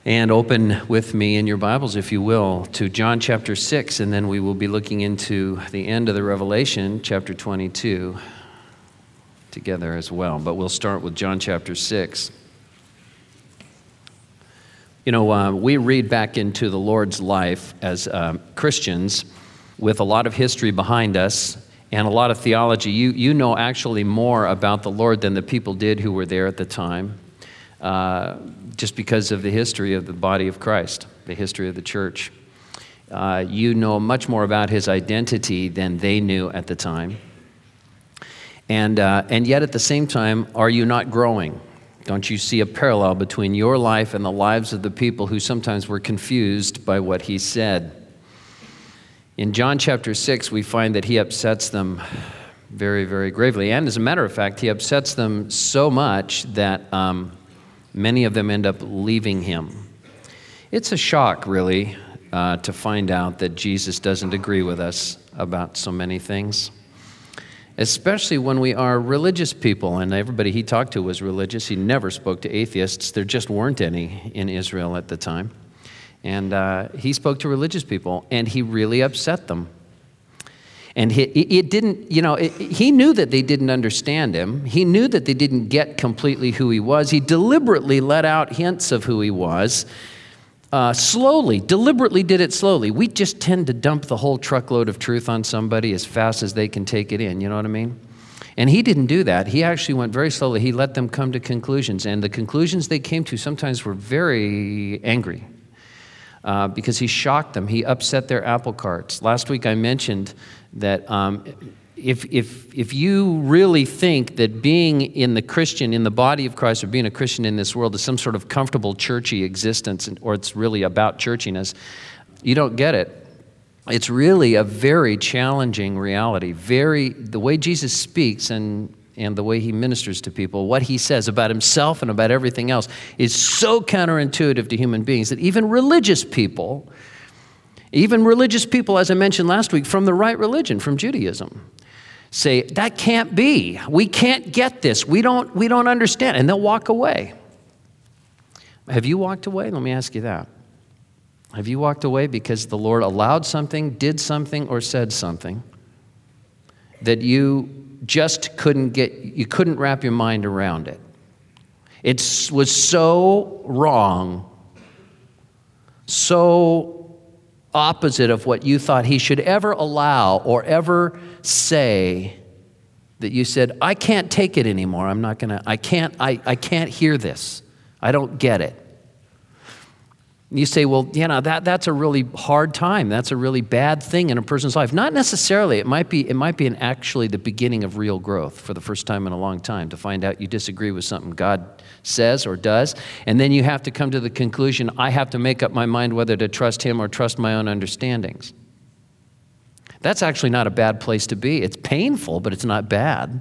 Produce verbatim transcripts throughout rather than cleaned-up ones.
And open with me in your Bibles, if you will, to John chapter six, and then we will be looking into the end of the Revelation, chapter twenty-two, together as well. But we'll start with John chapter six. You know, uh, we read back into the Lord's life as uh, Christians with a lot of history behind us and a lot of theology. You, you know actually more about the Lord than the people did who were there at the time. Uh, just because of the history of the body of Christ, the history of the church. Uh, you know much more about his identity than they knew at the time. And, uh, and yet at the same time, are you not growing? Don't you see a parallel between your life and the lives of the people who sometimes were confused by what he said? In John chapter six, we find that he upsets them very, very gravely. And as a matter of fact, he upsets them so much that um, many of them end up leaving him. It's a shock, really, uh, to find out that Jesus doesn't agree with us about so many things, especially when we are religious people, and everybody he talked to was religious. He never spoke to atheists. There just weren't any in Israel at the time. And uh, he spoke to religious people, and he really upset them. And he, it didn't, you know, it, he knew that they didn't understand him. He knew that they didn't get completely who he was. He deliberately let out hints of who he was, uh, slowly, deliberately did it slowly. We just tend to dump the whole truckload of truth on somebody as fast as they can take it in, you know what I mean? And he didn't do that. He actually went very slowly. He let them come to conclusions, and the conclusions they came to sometimes were very angry. Uh, because he shocked them. He upset their apple carts. Last week I mentioned that um, if, if, if you really think that being in the Christian, in the body of Christ, or being a Christian in this world is some sort of comfortable churchy existence, or it's really about churchiness, you don't get it. It's really a very challenging reality. Very, the way Jesus speaks and and the way he ministers to people, what he says about himself and about everything else is so counterintuitive to human beings that even religious people, even religious people, as I mentioned last week, from the right religion, from Judaism, say, that can't be. We can't get this. We don't, we don't understand. And they'll walk away. Have you walked away? Let me ask you that. Have you walked away because the Lord allowed something, did something, or said something that you just couldn't get, you couldn't wrap your mind around it? It was so wrong, so opposite of what you thought he should ever allow or ever say, that you said, I can't take it anymore. I'm not gonna, I can't, I, I can't hear this. I don't get it. You say, well, you know, that, that's a really hard time. That's a really bad thing in a person's life. Not necessarily. It might be, it might be an actually the beginning of real growth for the first time in a long time, to find out you disagree with something God says or does, and then you have to come to the conclusion, I have to make up my mind whether to trust him or trust my own understandings. That's actually not a bad place to be. It's painful, but it's not bad.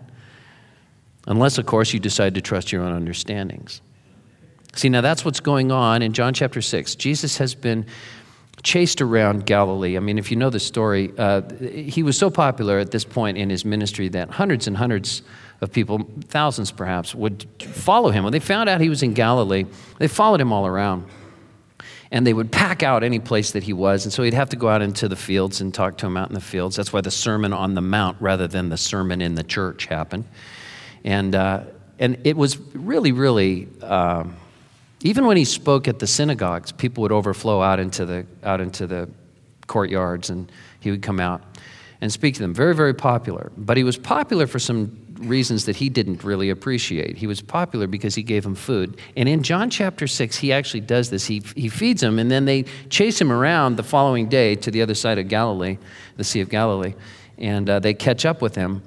Unless, of course, you decide to trust your own understandings. See, now that's what's going on in John chapter six. Jesus has been chased around Galilee. I mean, if you know the story, uh, he was so popular at this point in his ministry that hundreds and hundreds of people, thousands perhaps, would follow him. When they found out he was in Galilee, they followed him all around. And they would pack out any place that he was. And so he'd have to go out into the fields and talk to him out in the fields. That's why the Sermon on the Mount rather than the sermon in the church happened. And, uh, and it was really, really... Uh, Even when he spoke at the synagogues, people would overflow out into the out into the courtyards, and he would come out and speak to them. Very, very popular. But he was popular for some reasons that he didn't really appreciate. He was popular because he gave them food. And in John chapter six, he actually does this. He, he feeds them, and then they chase him around the following day to the other side of Galilee, the Sea of Galilee, and uh, they catch up with him.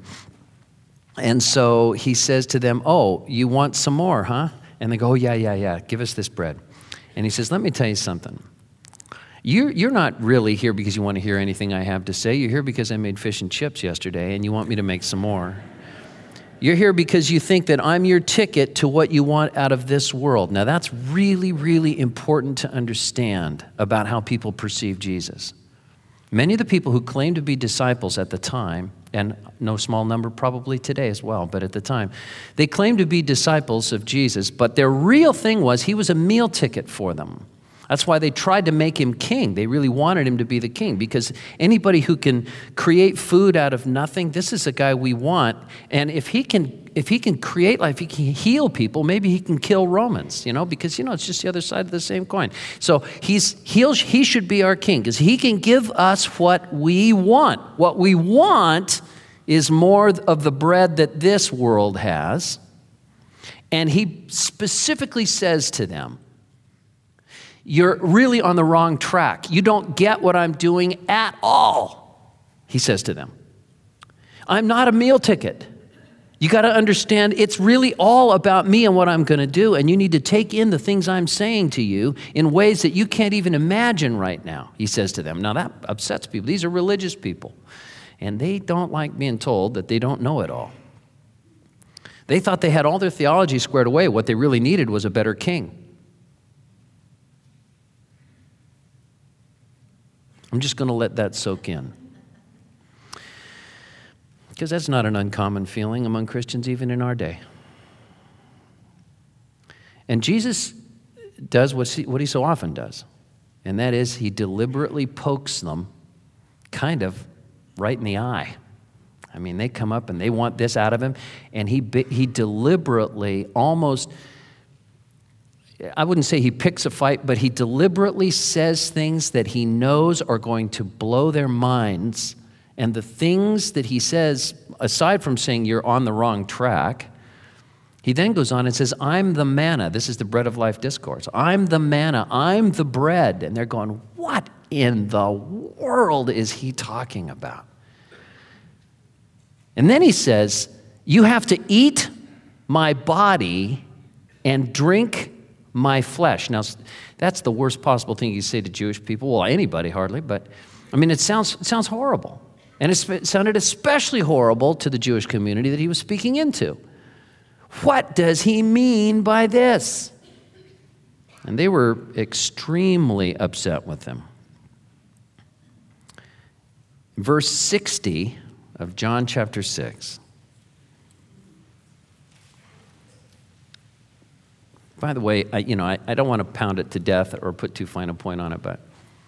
And so he says to them, oh, you want some more, huh? And they go, oh, yeah, yeah, yeah, give us this bread. And he says, let me tell you something. You're, you're not really here because you want to hear anything I have to say. You're here because I made fish and chips yesterday, and you want me to make some more. You're here because you think that I'm your ticket to what you want out of this world. Now, that's really, really important to understand about how people perceive Jesus. Many of the people who claimed to be disciples at the time, and no small number probably today as well, but at the time, they claimed to be disciples of Jesus, but their real thing was he was a meal ticket for them. That's why they tried to make him king. They really wanted him to be the king, because anybody who can create food out of nothing, this is a guy we want. And if he can if he can create life, he can heal people, maybe he can kill Romans, you know, because, you know, it's just the other side of the same coin. So he's he'll, he should be our king, because he can give us what we want. What we want is more of the bread that this world has. And he specifically says to them, you're really on the wrong track. You don't get what I'm doing at all, he says to them. I'm not a meal ticket. You got to understand, it's really all about me and what I'm going to do, and you need to take in the things I'm saying to you in ways that you can't even imagine right now, he says to them. Now that upsets people. These are religious people, and they don't like being told that they don't know it all. They thought they had all their theology squared away. What they really needed was a better king. I'm just going to let that soak in, because that's not an uncommon feeling among Christians even in our day. And Jesus does what he, what he so often does, and that is he deliberately pokes them kind of right in the eye. I mean, they come up and they want this out of him, and he he deliberately almost, I wouldn't say he picks a fight, but he deliberately says things that he knows are going to blow their minds. And the things that he says, aside from saying you're on the wrong track, he then goes on and says, I'm the manna. This is the bread of life discourse. I'm the manna. I'm the bread. And they're going, what in the world is he talking about? And then he says, you have to eat my body and drink my flesh. Now, that's the worst possible thing you say to Jewish people. Well, anybody hardly, but I mean, it sounds, it sounds horrible. And it sounded especially horrible to the Jewish community that he was speaking into. What does he mean by this? And they were extremely upset with him. Verse sixty of John chapter six. By the way, I, you know, I, I don't want to pound it to death or put too fine a point on it, but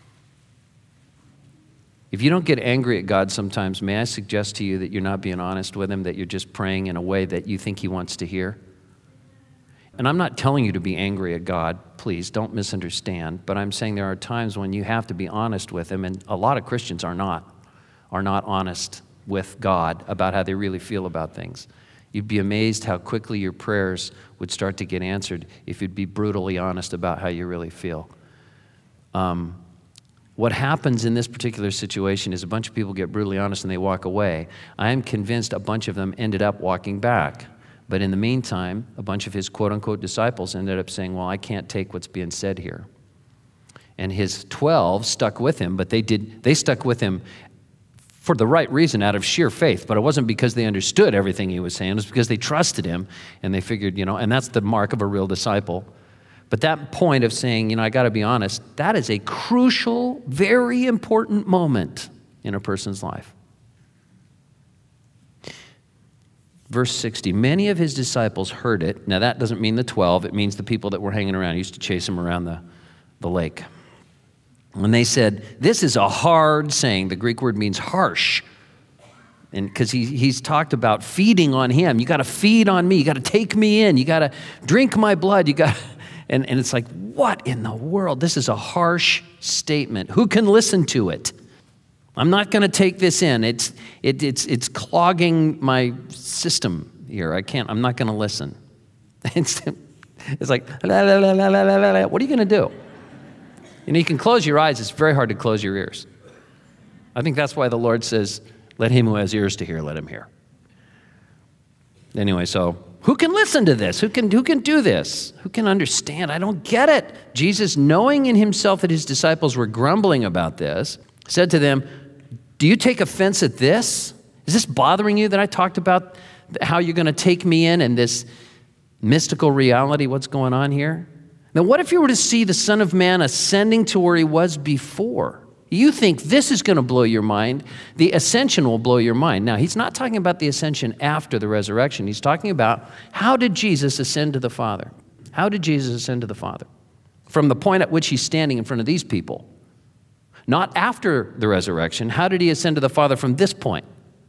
if you don't get angry at God sometimes, may I suggest to you that you're not being honest with him, that you're just praying in a way that you think he wants to hear? And I'm not telling you to be angry at God, please, don't misunderstand, but I'm saying there are times when you have to be honest with him, and a lot of Christians are not, are not honest with God about how they really feel about things. You'd be amazed how quickly your prayers would start to get answered if you'd be brutally honest about how you really feel. Um, What happens in this particular situation is a bunch of people get brutally honest and they walk away. I am convinced a bunch of them ended up walking back. But in the meantime, a bunch of his quote-unquote disciples ended up saying, well, I can't take what's being said here. And his twelve stuck with him, but they did. They stuck with him for the right reason, out of sheer faith. But it wasn't because they understood everything he was saying. It was because they trusted him, and they figured, you know, and that's the mark of a real disciple. But that point of saying, you know, I got to be honest, that is a crucial, very important moment in a person's life. Verse sixty, many of his disciples heard it. Now that doesn't mean the twelve, it means the people that were hanging around. He used to chase him around the, the lake. And they said, this is a hard saying. The Greek word means harsh. And because he, he's talked about feeding on him. You got to feed on me. You got to take me in. You got to drink my blood. You got And, and it's like, what in the world? This is a harsh statement. Who can listen to it? I'm not going to take this in. It's it, it's it's clogging my system here. I can't. I'm not going to listen. It's, it's like, la, la, la, la, la, la, la. What are you going to do? You know, you can close your eyes. It's very hard to close your ears. I think that's why the Lord says, "Let him who has ears to hear, let him hear." Anyway, so. Who can listen to this? Who can, who can do this? Who can understand? I don't get it. Jesus, knowing in himself that his disciples were grumbling about this, said to them, do you take offense at this? Is this bothering you that I talked about how you're going to take me in and this mystical reality, what's going on here? Now, what if you were to see the Son of Man ascending to where he was before? You think this is going to blow your mind. The ascension will blow your mind. Now, he's not talking about the ascension after the resurrection. He's talking about how did Jesus ascend to the Father? How did Jesus ascend to the Father? from the point at which he's standing in front of these people. Not after the resurrection. How did he ascend to the Father from this point?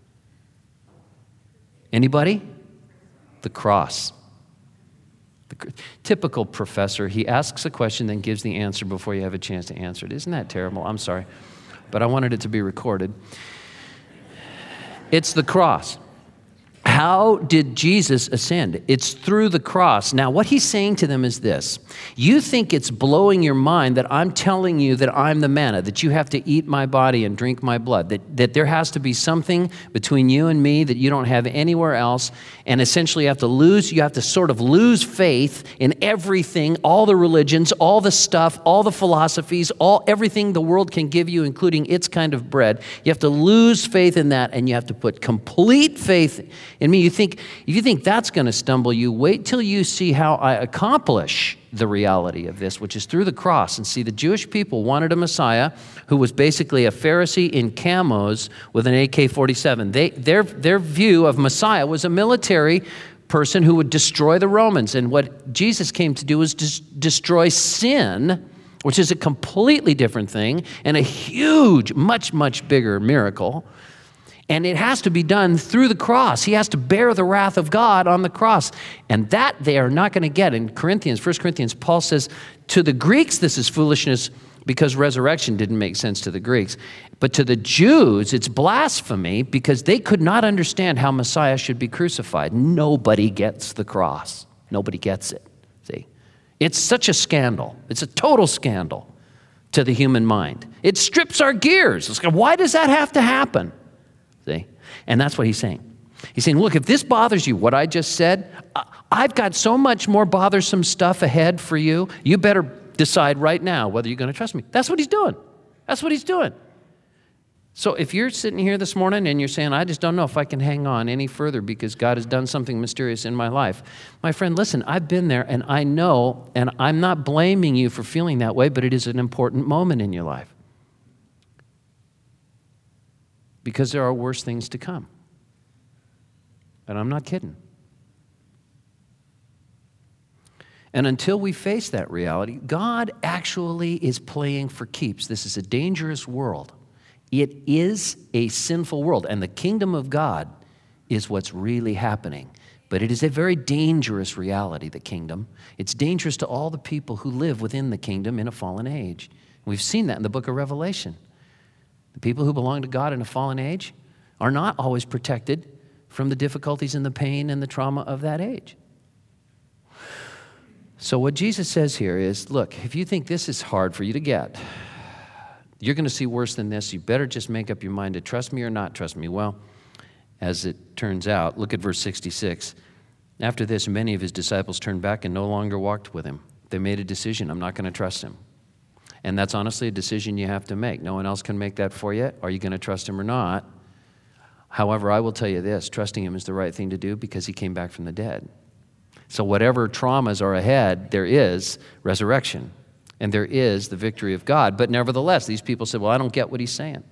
Anybody? The cross. The typical professor, he asks a question, then gives the answer before you have a chance to answer it. Isn't that terrible? I'm sorry, but I wanted it to be recorded. It's the cross. How did Jesus ascend? It's through the cross. Now, what he's saying to them is this. You think it's blowing your mind that I'm telling you that I'm the manna, that you have to eat my body and drink my blood, that, that there has to be something between you and me that you don't have anywhere else, and essentially you have to lose, you have to sort of lose faith in everything, all the religions, all the stuff, all the philosophies, all everything the world can give you, including its kind of bread. You have to lose faith in that, and you have to put complete faith in me. You think, if you think that's going to stumble you, wait till you see how I accomplish the reality of this, which is through the cross. And see, the Jewish people wanted a Messiah who was basically a Pharisee in camos with an A K forty-seven. They, their, their view of Messiah was a military person who would destroy the Romans. And what Jesus came to do was des- destroy sin, which is a completely different thing and a huge, much, much bigger miracle. And it has to be done through the cross. He has to bear the wrath of God on the cross. And that they are not going to get. In Corinthians, First Corinthians, Paul says, to the Greeks this is foolishness because resurrection didn't make sense to the Greeks. But to the Jews, it's blasphemy because they could not understand how Messiah should be crucified. Nobody gets the cross. Nobody gets it. See? It's such a scandal. It's a total scandal to the human mind. It strips our gears. It's like, why does that have to happen? See? And that's what he's saying. He's saying, look, if this bothers you, what I just said, I've got so much more bothersome stuff ahead for you. You better decide right now whether you're going to trust me. That's what he's doing. That's what he's doing. So if you're sitting here this morning and you're saying, I just don't know if I can hang on any further because God has done something mysterious in my life. My friend, listen, I've been there and I know, and I'm not blaming you for feeling that way, but it is an important moment in your life. Because there are worse things to come. And I'm not kidding. And until we face that reality, God actually is playing for keeps. This is a dangerous world. It is a sinful world, and the kingdom of God is what's really happening. But it is a very dangerous reality, the kingdom. It's dangerous to all the people who live within the kingdom in a fallen age. We've seen that in the book of Revelation. The people who belong to God in a fallen age are not always protected from the difficulties and the pain and the trauma of that age. So what Jesus says here is, look, if you think this is hard for you to get, you're going to see worse than this. You better just make up your mind to trust me or not trust me. Well, as it turns out, look at verse sixty-six. After this, many of his disciples turned back and no longer walked with him. They made a decision. I'm not going to trust him. And that's honestly a decision you have to make. No one else can make that for you. Are you going to trust him or not? However, I will tell you this, trusting him is the right thing to do because he came back from the dead. So whatever traumas are ahead, there is resurrection. And there is the victory of God. But nevertheless, these people said, well, I don't get what he's saying.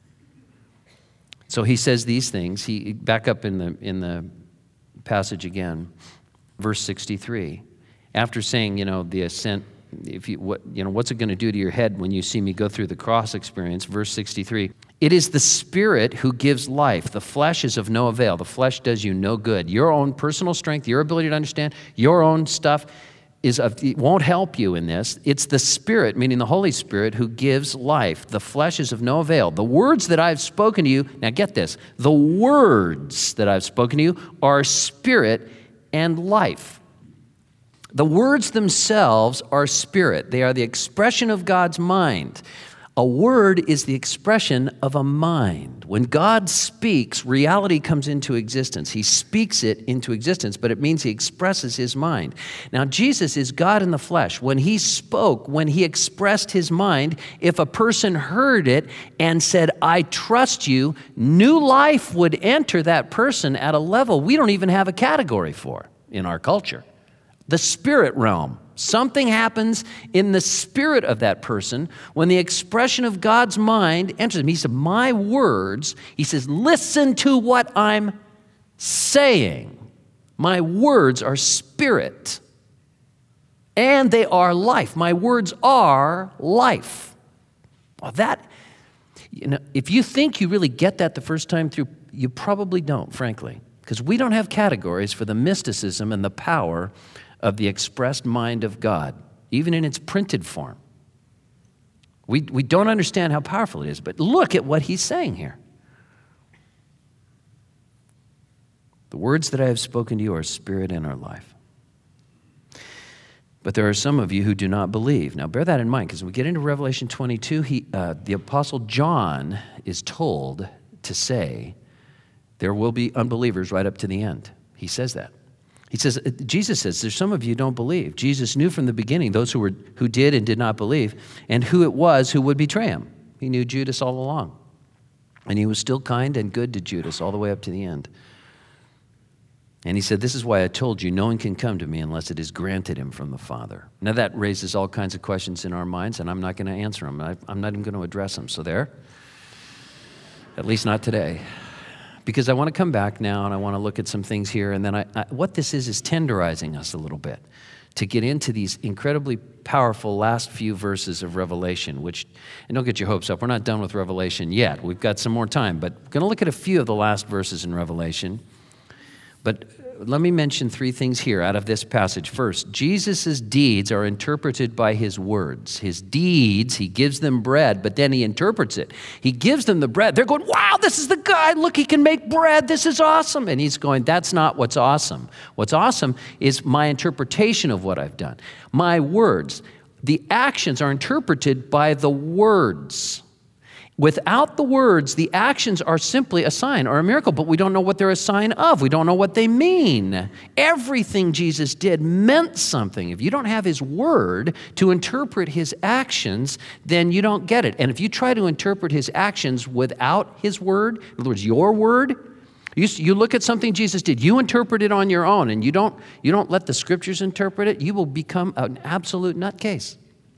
So he says these things. He back up in the in the passage again, verse sixty-three. After saying, you know, the ascent, if you what you know, what's it going to do to your head when you see me go through the cross experience? Verse sixty-three. It is the Spirit who gives life. The flesh is of no avail. The flesh does you no good. Your own personal strength, your ability to understand, your own stuff is of, it won't help you in this. It's the Spirit, meaning the Holy Spirit, who gives life. The flesh is of no avail. The words that I've spoken to you, now get this, the words that I've spoken to you are spirit and life. The words themselves are spirit. They are the expression of God's mind. A word is the expression of a mind. When God speaks, reality comes into existence. He speaks it into existence, but it means he expresses his mind. Now, Jesus is God in the flesh. When he spoke, when he expressed his mind, if a person heard it and said, I trust you, new life would enter that person at a level we don't even have a category for in our culture. The spirit realm. Something happens in the spirit of that person when the expression of God's mind enters him. He said, my words, he says, listen to what I'm saying. My words are spirit And they are life. My words are life. Well, that, you know, if you think you really get that the first time through, you probably don't, frankly, because we don't have categories for the mysticism and the power of the expressed mind of God, even in its printed form. We, we don't understand how powerful it is, but look at what he's saying here. The words that I have spoken to you are spirit and are life. But there are some of you who do not believe. Now bear that in mind, because when we get into Revelation twenty-two, he, uh, the Apostle John is told to say there will be unbelievers right up to the end. He says that. He says, Jesus says, there's some of you who don't believe. Jesus knew from the beginning those who were who did and did not believe, and who it was who would betray him. He knew Judas all along. And he was still kind and good to Judas all the way up to the end. And he said, this is why I told you, no one can come to me unless it is granted him from the Father. Now that raises all kinds of questions in our minds, and I'm not going to answer them. I, I'm not even going to address them. So there, at least not today. Because I want to come back now, and I want to look at some things here. And then I, I, what this is is tenderizing us a little bit to get into these incredibly powerful last few verses of Revelation, which, and don't get your hopes up, we're not done with Revelation yet. We've got some more time, but we're going to look at a few of the last verses in Revelation. But let me mention three things here out of this passage. First, Jesus' deeds are interpreted by his words. His deeds, he gives them bread, but then he interprets it. He gives them the bread. They're going, wow, this is the guy. Look, he can make bread. This is awesome. And he's going, that's not what's awesome. What's awesome is my interpretation of what I've done. My words. The actions are interpreted by the words. Without the words, the actions are simply a sign or a miracle, but we don't know what they're a sign of. We don't know what they mean. Everything Jesus did meant something. If you don't have his word to interpret his actions, then you don't get it. And if you try to interpret his actions without his word, in other words, your word, you, you look at something Jesus did, you interpret it on your own, and you don't, you don't let the scriptures interpret it, you will become an absolute nutcase.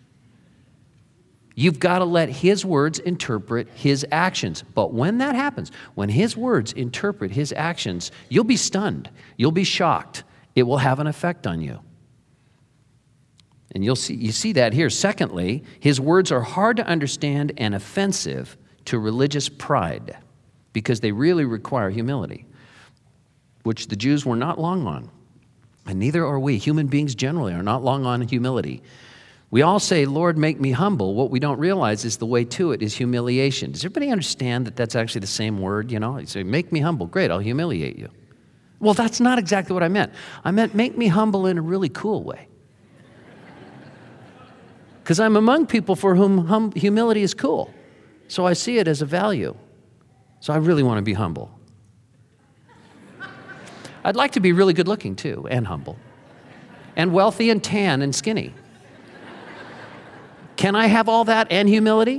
You've got to let his words interpret his actions. But when that happens, when his words interpret his actions, you'll be stunned. You'll be shocked. It will have an effect on you. And you'll see, you see that here. Secondly, his words are hard to understand and offensive to religious pride because they really require humility, which the Jews were not long on. And neither are we. Human beings generally are not long on humility. We all say, Lord, make me humble. What we don't realize is the way to it is humiliation. Does everybody understand that that's actually the same word? You know, you say, make me humble. Great, I'll humiliate you. Well, that's not exactly what I meant. I meant make me humble in a really cool way. Because I'm among people for whom hum- humility is cool. So I see it as a value. So I really want to be humble. I'd like to be really good looking too, and humble. And wealthy and tan and skinny. Can I have all that and humility?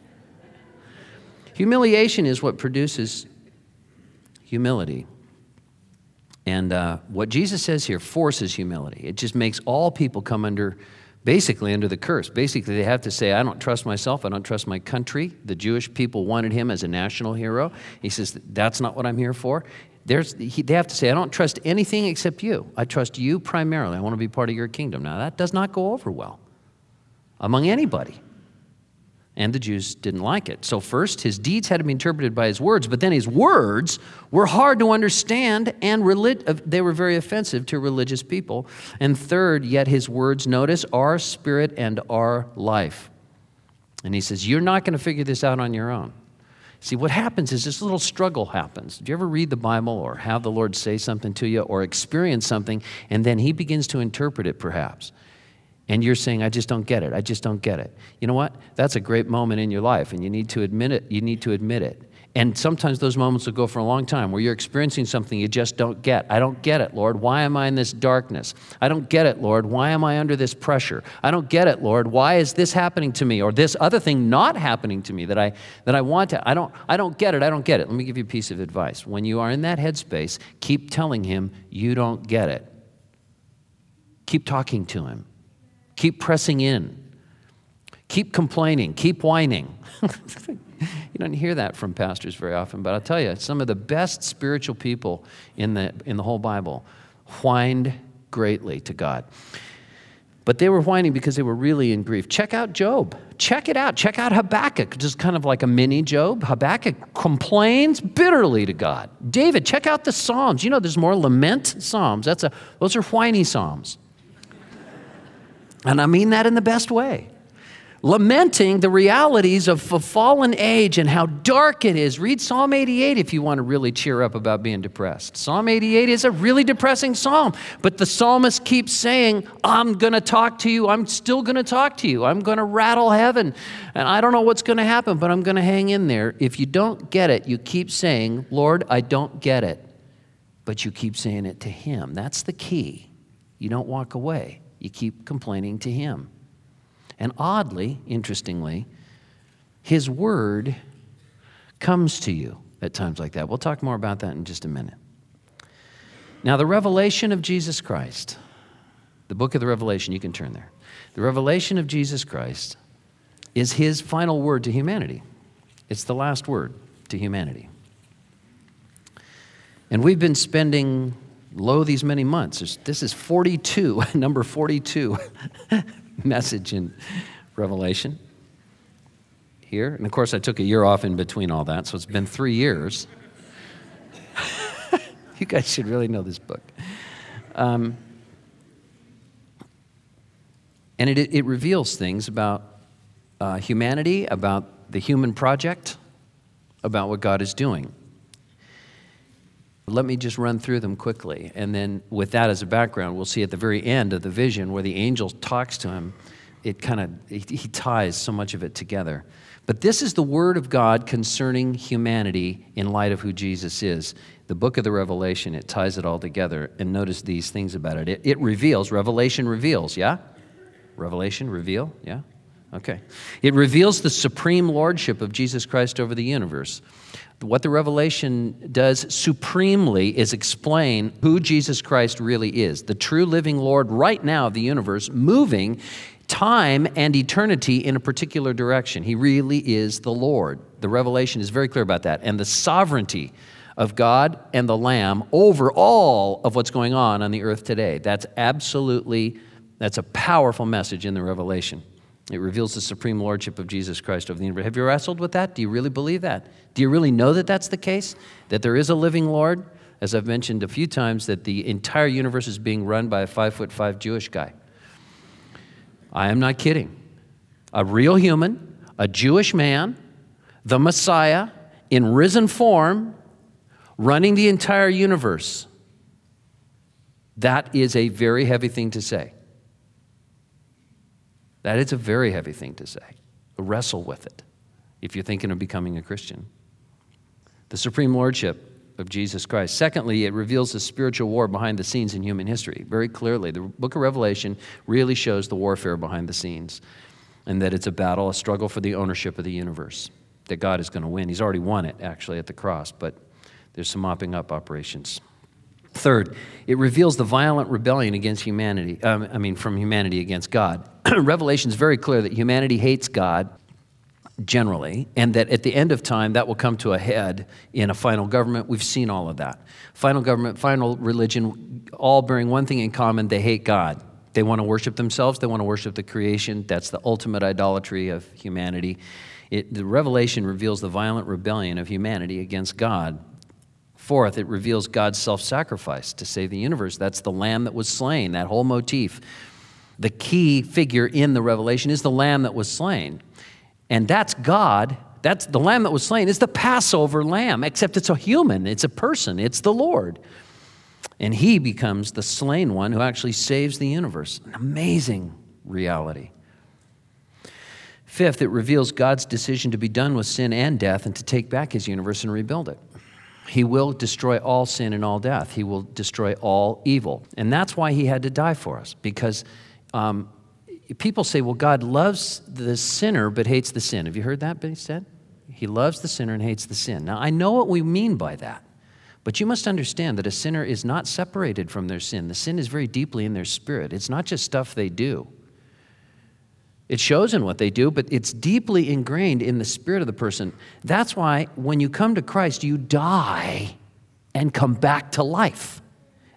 Humiliation is what produces humility. And uh, what Jesus says here forces humility. It just makes all people come under, basically under the curse. Basically, they have to say, I don't trust myself. I don't trust my country. The Jewish people wanted him as a national hero. He says, that's not what I'm here for. There's, he, they have to say, I don't trust anything except you. I trust you primarily. I want to be part of your kingdom. Now, that does not go over well among anybody. And the Jews didn't like it. So first, his deeds had to be interpreted by his words, but then his words were hard to understand, and relig- they were very offensive to religious people. And third, yet his words, notice, are spirit and are life. And he says, you're not going to figure this out on your own. See, what happens is this little struggle happens. Do you ever read the Bible or have the Lord say something to you or experience something, and then he begins to interpret it perhaps? And you're saying, I just don't get it. I just don't get it. You know what? That's a great moment in your life, and you need to admit it. You need to admit it. And sometimes those moments will go for a long time where you're experiencing something you just don't get. I don't get it, Lord. Why am I in this darkness? I don't get it, Lord. Why am I under this pressure? I don't get it, Lord. Why is this happening to me or this other thing not happening to me that I that I want to? I don't I don't get it. I don't get it. Let me give you a piece of advice. When you are in that headspace, keep telling him you don't get it. Keep talking to him. Keep pressing in. Keep complaining. Keep whining. You don't hear that from pastors very often, but I'll tell you, some of the best spiritual people in the in the whole Bible whined greatly to God. But they were whining because they were really in grief. Check out Job. Check it out. Check out Habakkuk, just kind of like a mini Job. Habakkuk complains bitterly to God. David, check out the Psalms. You know, there's more lament Psalms. That's a, those are whiny Psalms. And I mean that in the best way. Lamenting the realities of a fallen age and how dark it is. Read Psalm eighty-eight if you want to really cheer up about being depressed. Psalm eighty-eight is a really depressing psalm, but the psalmist keeps saying, I'm going to talk to you. I'm still going to talk to you. I'm going to rattle heaven, and I don't know what's going to happen, but I'm going to hang in there. If you don't get it, you keep saying, Lord, I don't get it, but you keep saying it to him. That's the key. You don't walk away. You keep complaining to him. And oddly, interestingly, his word comes to you at times like that. We'll talk more about that in just a minute. Now, the revelation of Jesus Christ, the book of the Revelation, you can turn there. The revelation of Jesus Christ is his final word to humanity. It's the last word to humanity. And we've been spending, lo, these many months. This is forty-two, number forty-two. Message in Revelation here. And of course, I took a year off in between all that, so it's been three years. You guys should really know this book. Um, and it, it reveals things about uh, humanity, about the human project, about what God is doing. Let me just run through them quickly. And then with that as a background, we'll see at the very end of the vision where the angel talks to him, it kind of, he, he ties so much of it together. But this is the word of God concerning humanity in light of who Jesus is. The book of the Revelation, it ties it all together. And notice these things about it. It, it reveals, Revelation reveals, yeah? Revelation, reveal, yeah? Okay. It reveals the supreme lordship of Jesus Christ over the universe. What the Revelation does supremely is explain who Jesus Christ really is, the true living Lord right now of the universe, moving time and eternity in a particular direction. He really is the Lord. The Revelation is very clear about that. And the sovereignty of God and the Lamb over all of what's going on on the earth today. That's absolutely, that's a powerful message in the Revelation. It reveals the supreme lordship of Jesus Christ over the universe. Have you wrestled with that? Do you really believe that? Do you really know that that's the case? That there is a living Lord? As I've mentioned a few times, that the entire universe is being run by a five foot five Jewish guy. I am not kidding. A real human, a Jewish man, the Messiah, in risen form, running the entire universe. That is a very heavy thing to say. That is a very heavy thing to say. Wrestle with it if you're thinking of becoming a Christian. The supreme lordship of Jesus Christ. Secondly, it reveals the spiritual war behind the scenes in human history. Very clearly, the book of Revelation really shows the warfare behind the scenes, and that it's a battle, a struggle for the ownership of the universe, that God is going to win. He's already won it, actually, at the cross, but there's some mopping up operations. Third, it reveals the violent rebellion against humanity, um, I mean, from humanity against God. Revelation is very clear that humanity hates God generally, and that at the end of time, that will come to a head in a final government. We've seen all of that. Final government, final religion, all bearing one thing in common: they hate God. They want to worship themselves. They want to worship the creation. That's the ultimate idolatry of humanity. It, the Revelation reveals the violent rebellion of humanity against God. Fourth, it reveals God's self-sacrifice to save the universe. That's the lamb that was slain, that whole motif. The key figure in the Revelation is the lamb that was slain. And that's God. That's the lamb that was slain is the Passover lamb, except it's a human, it's a person, it's the Lord. And he becomes the slain one who actually saves the universe. An amazing reality. Fifth, it reveals God's decision to be done with sin and death and to take back his universe and rebuild it. He will destroy all sin and all death. He will destroy all evil. And that's why he had to die for us, because um, people say, well, God loves the sinner but hates the sin. Have you heard that being said? He loves the sinner and hates the sin. Now, I know what we mean by that, but you must understand that a sinner is not separated from their sin. The sin is very deeply in their spirit. It's not just stuff they do. It shows in what they do, but it's deeply ingrained in the spirit of the person. That's why when you come to Christ, you die and come back to life.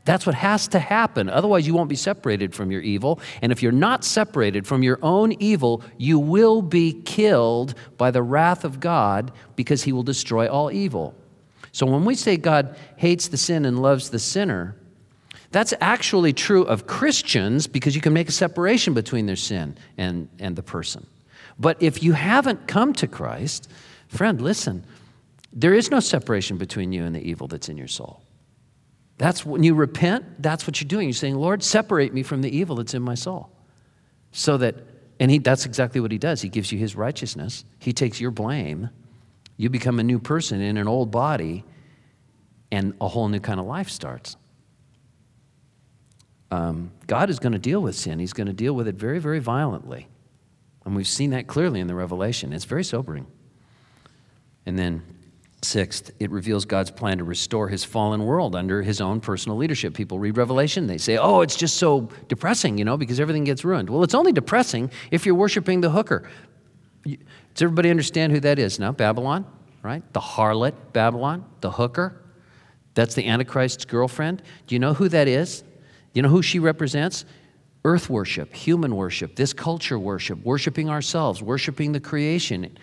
That's what has to happen. Otherwise, you won't be separated from your evil. And if you're not separated from your own evil, you will be killed by the wrath of God because he will destroy all evil. So when we say God hates the sin and loves the sinner, that's actually true of Christians because you can make a separation between their sin and, and the person. But if you haven't come to Christ, friend, listen, there is no separation between you and the evil that's in your soul. That's when you repent, that's what you're doing. You're saying, Lord, separate me from the evil that's in my soul. So that, and he, that's exactly what he does. He gives you his righteousness. He takes your blame. You become a new person in an old body, and a whole new kind of life starts. Um, God is going to deal with sin. He's going to deal with it very, very violently. And we've seen that clearly in the Revelation. It's very sobering. And then, sixth, it reveals God's plan to restore his fallen world under his own personal leadership. People read Revelation, they say, oh, it's just so depressing, you know, because everything gets ruined. Well, it's only depressing if you're worshiping the hooker. Does everybody understand who that is now? Babylon, right? The harlot Babylon, the hooker. That's the Antichrist's girlfriend. Do you know who that is? You know who she represents? Earth worship, human worship, this culture worship, worshiping ourselves, worshiping the creation,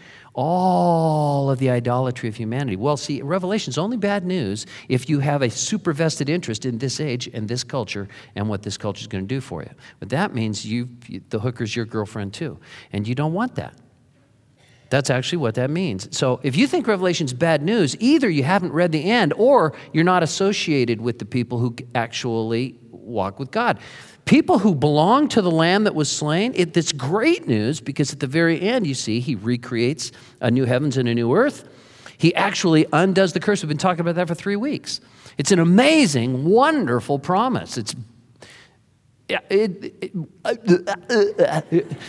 all of the idolatry of humanity. Well, see, Revelation's only bad news if you have a super vested interest in this age and this culture and what this culture is going to do for you. But that means you, the hooker's your girlfriend too, and you don't want that. That's actually what that means. So if you think Revelation's bad news, either you haven't read the end or you're not associated with the people who actually walk with God. People who belong to the Lamb that was slain, it, it's great news because at the very end, you see, he recreates a new heavens and a new earth. He actually undoes the curse. We've been talking about that for three weeks. It's an amazing, wonderful promise. It's yeah, it, it, uh,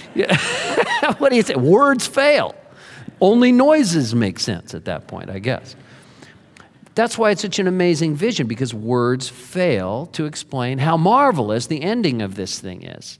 yeah. What do you say? Words fail. Only noises make sense at that point, I guess. That's why it's such an amazing vision, because words fail to explain how marvelous the ending of this thing is.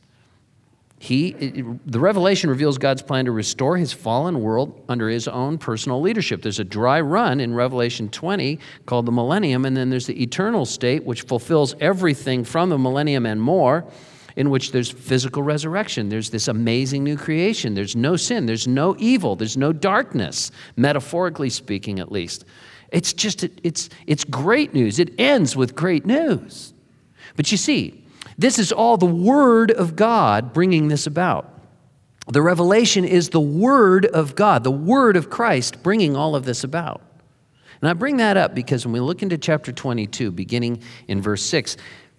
He, it, the Revelation reveals God's plan to restore his fallen world under his own personal leadership. There's a dry run in Revelation twenty called the millennium, and then there's the eternal state, which fulfills everything from the millennium and more, in which there's physical resurrection. There's this amazing new creation. There's no sin. There's no evil. There's no darkness, metaphorically speaking at least. It's just, it's, it's great news. It ends with great news. But you see, this is all the Word of God bringing this about. The Revelation is the Word of God, the Word of Christ bringing all of this about. And I bring that up because when we look into chapter twenty-two, beginning in verse six,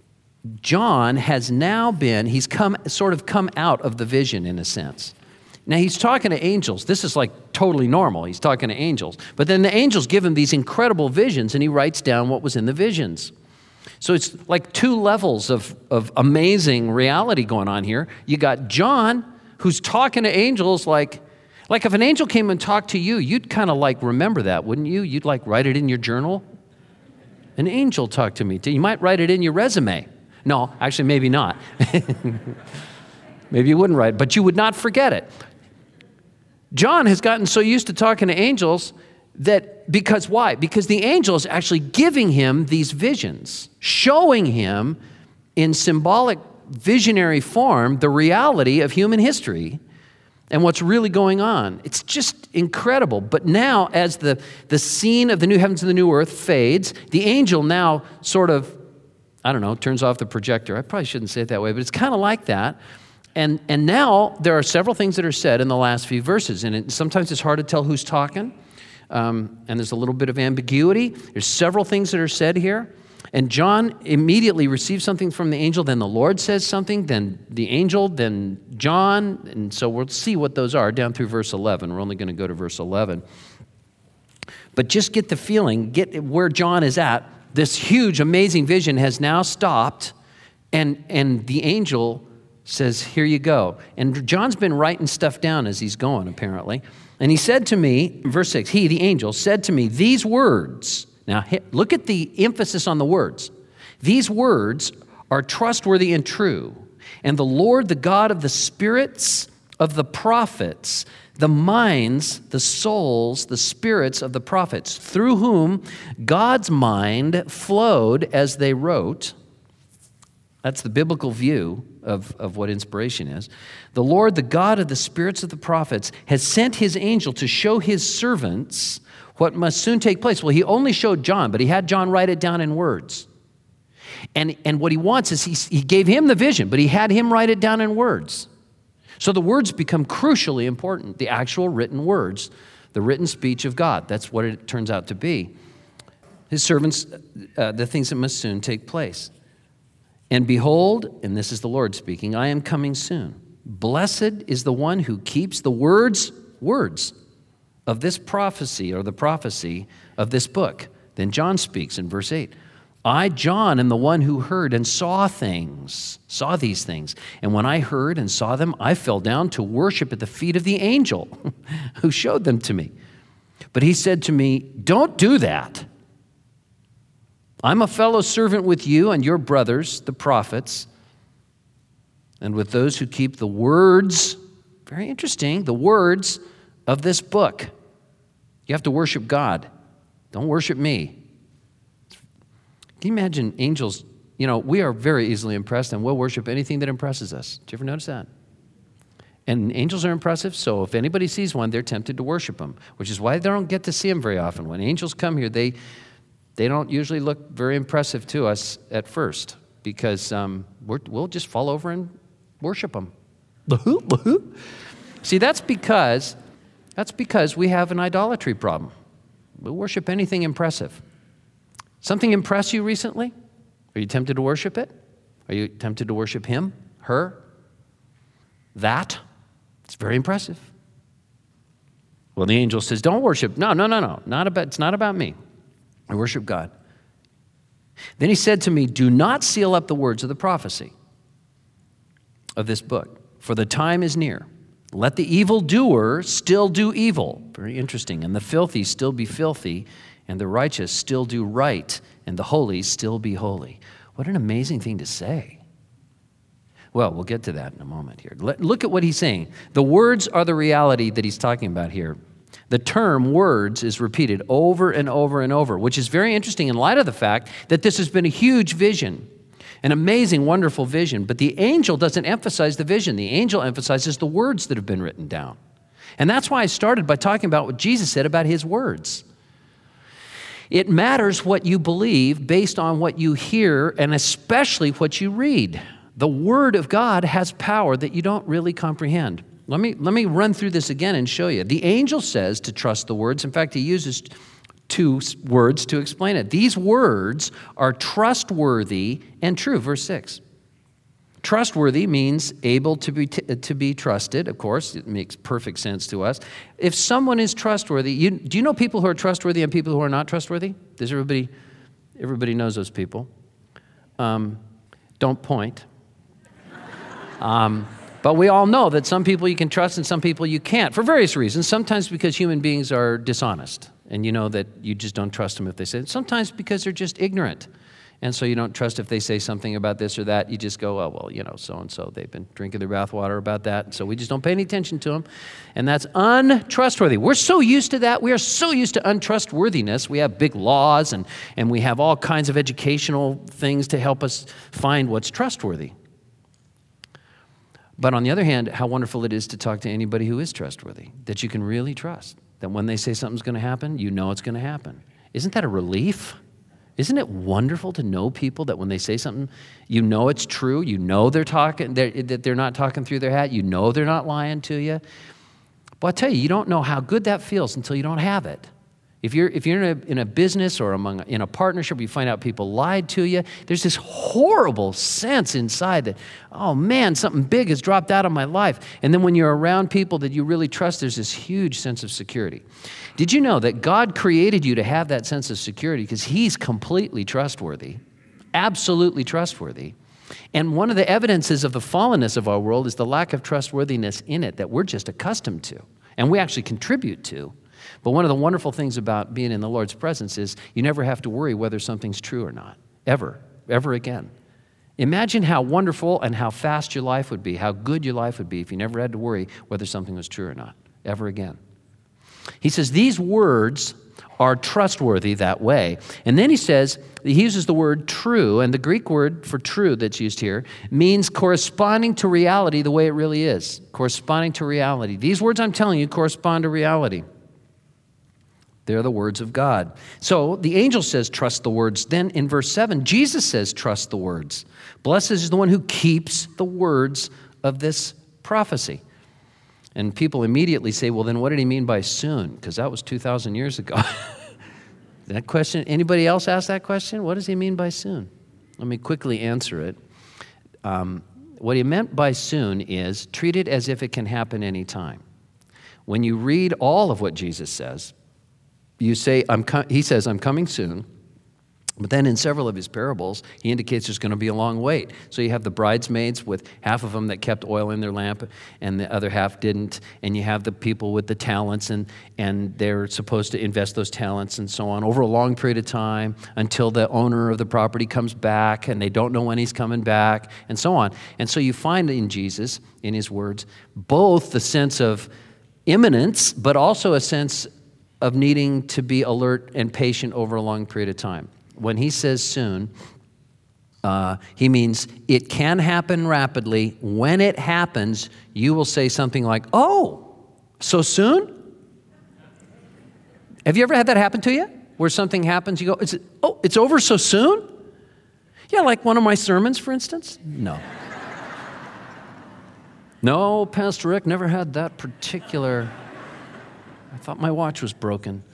John has now been, he's come, sort of come out of the vision in a sense. Now, he's talking to angels. This is like totally normal. He's talking to angels. But then the angels give him these incredible visions, and he writes down what was in the visions. So it's like two levels of, of amazing reality going on here. You got John, who's talking to angels like, like if an angel came and talked to you, you'd kind of like remember that, wouldn't you? You'd like write it in your journal. An angel talked to me. You might write it in your resume. No, actually, maybe not. Maybe you wouldn't write it, but you would not forget it. John has gotten so used to talking to angels that, because why? Because the angel is actually giving him these visions, showing him in symbolic, visionary form the reality of human history and what's really going on. It's just incredible. But now, as the, the scene of the new heavens and the new earth fades, the angel now sort of, I don't know, turns off the projector. I probably shouldn't say it that way, but it's kind of like that. And and now there are several things that are said in the last few verses, and it, sometimes it's hard to tell who's talking, um, and there's a little bit of ambiguity. There's several things that are said here, and John immediately receives something from the angel, then the Lord says something, then the angel, then John, and so we'll see what those are down through verse eleven. We're only going to go to verse eleven. But just get the feeling, get where John is at. This huge, amazing vision has now stopped, and and the angel says, here you go. And John's been writing stuff down as he's going, apparently. And he said to me, verse six, he, the angel, said to me, these words, now look at the emphasis on the words. These words are trustworthy and true. And the Lord, the God of the spirits of the prophets, the minds, the souls, the spirits of the prophets, through whom God's mind flowed as they wrote. That's the biblical view of, of what inspiration is. The Lord, the God of the spirits of the prophets, has sent his angel to show his servants what must soon take place. Well, he only showed John, but he had John write it down in words. And, and what he wants is he, he gave him the vision, but he had him write it down in words. So the words become crucially important, the actual written words, the written speech of God. That's what it turns out to be. His servants, uh, the things that must soon take place. And behold, and this is the Lord speaking, I am coming soon. Blessed is the one who keeps the words, words of this prophecy, or the prophecy of this book. Then John speaks in verse eight. I, John, am the one who heard and saw things, saw these things. And when I heard and saw them, I fell down to worship at the feet of the angel who showed them to me. But he said to me, don't do that. I'm a fellow servant with you and your brothers, the prophets, and with those who keep the words, very interesting, the words of this book. You have to worship God. Don't worship me. Can you imagine angels? You know, we are very easily impressed, and we'll worship anything that impresses us. Do you ever notice that? And angels are impressive, so if anybody sees one, they're tempted to worship them, which is why they don't get to see them very often. When angels come here, they they don't usually look very impressive to us at first, because um, we're, we'll just fall over and worship them. See, that's because that's because we have an idolatry problem. We'll worship anything impressive. Something impressed you recently? Are you tempted to worship it? Are you tempted to worship him, her, that? It's very impressive. Well, the angel says, don't worship. No, no, no, no. Not about, it's not about me. I worship God. Then he said to me, do not seal up the words of the prophecy of this book, for the time is near. Let the evildoer still do evil. Very interesting. And the filthy still be filthy, and the righteous still do right, and the holy still be holy. What an amazing thing to say. Well, we'll get to that in a moment here. Let, look at what he's saying. The words are the reality that he's talking about here. The term words is repeated over and over and over, which is very interesting in light of the fact that this has been a huge vision, an amazing, wonderful vision. But the angel doesn't emphasize the vision. The angel emphasizes the words that have been written down. And that's why I started by talking about what Jesus said about his words. It matters what you believe based on what you hear, and especially what you read. The Word of God has power that you don't really comprehend. Let me, let me run through this again and show you. The angel says to trust the words. In fact, he uses two words to explain it. These words are trustworthy and true. Verse six. Trustworthy means able to be, t- to be trusted. Of course, it makes perfect sense to us. If someone is trustworthy, you, do you know people who are trustworthy and people who are not trustworthy? Does everybody, everybody knows those people? Um, don't point. Um, but we all know that some people you can trust and some people you can't for various reasons. Sometimes because human beings are dishonest, and you know that you just don't trust them if they say it. Sometimes because they're just ignorant. And so you don't trust if they say something about this or that. You just go, oh, well, you know, so-and-so, they've been drinking their bathwater about that. So we just don't pay any attention to them. And that's untrustworthy. We're so used to that. We are so used to untrustworthiness. We have big laws, and, and we have all kinds of educational things to help us find what's trustworthy. But on the other hand, how wonderful it is to talk to anybody who is trustworthy, that you can really trust, that when they say something's going to happen, you know it's going to happen. Isn't that a relief? Isn't it wonderful to know people that when they say something, you know it's true, you know they're talking, they're, that they're not talking through their hat, you know they're not lying to you? But I tell you, you don't know how good that feels until you don't have it. If you're, if you're in a, in a business or among, in a partnership, you find out people lied to you, there's this horrible sense inside that, oh man, something big has dropped out of my life. And then when you're around people that you really trust, there's this huge sense of security. Did you know that God created you to have that sense of security because he's completely trustworthy, absolutely trustworthy? And one of the evidences of the fallenness of our world is the lack of trustworthiness in it that we're just accustomed to, and we actually contribute to. But one of the wonderful things about being in the Lord's presence is you never have to worry whether something's true or not, ever, ever again. Imagine how wonderful and how fast your life would be, how good your life would be if you never had to worry whether something was true or not, ever again. He says, these words are trustworthy that way. And then he says, he uses the word true, and the Greek word for true that's used here means corresponding to reality the way it really is. Corresponding to reality. These words I'm telling you correspond to reality. They're the words of God. So the angel says, trust the words. Then in verse seven, Jesus says, trust the words. Blessed is the one who keeps the words of this prophecy. And people immediately say, well, then what did he mean by soon? Because that was two thousand years ago. That question, anybody else ask that question? What does he mean by soon? Let me quickly answer it. Um, what he meant by soon is treat it as if it can happen anytime. When you read all of what Jesus says, you say, I'm co- he says, I'm coming soon. But then in several of his parables, he indicates there's going to be a long wait. So you have the bridesmaids with half of them that kept oil in their lamp and the other half didn't. And you have the people with the talents and, and they're supposed to invest those talents and so on over a long period of time until the owner of the property comes back and they don't know when he's coming back and so on. And so you find in Jesus, in his words, both the sense of imminence, but also a sense of needing to be alert and patient over a long period of time. When he says soon, uh, he means it can happen rapidly. When it happens, you will say something like, oh, so soon? Have you ever had that happen to you? Where something happens, you go, it's, oh, it's over so soon? Yeah, like one of my sermons, for instance? No. No, Pastor Rick, never had that particular... I thought my watch was broken.